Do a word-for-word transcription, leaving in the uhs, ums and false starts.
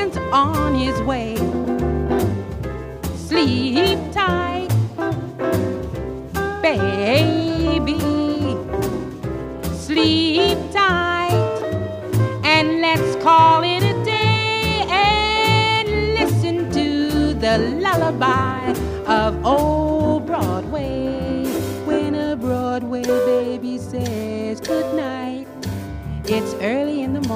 man's on his way. Sleep tight, baby. Sleep tight, and let's call it a day and listen to the lullaby of old Broadway. When a Broadway baby says good night, it's early in the